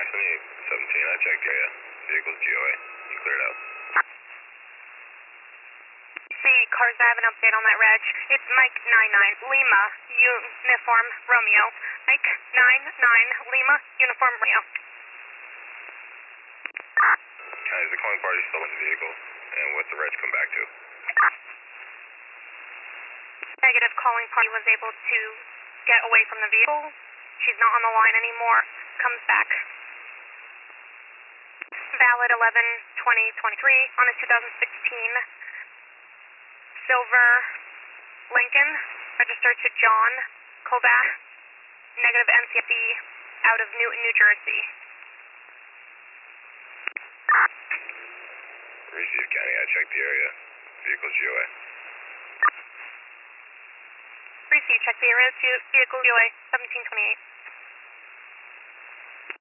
17, I checked the area. Vehicle's GOA. You cleared out. See, cars, I have an update on that reg. It's Mike 99, Lima, uniform Romeo. Mike 99, Lima, uniform Romeo. Is the calling party still in the vehicle? And what's the reg come back to? Negative, calling party was able to get away from the vehicle. She's not on the line anymore. Comes back. Valid 11/20/23 on a 2016 silver Lincoln, registered to John Kobach, negative MCFD, out of Newton, New Jersey. Receive County, I checked the area. Vehicle's GOA. Receive, check the area, vehicle GOA 1728.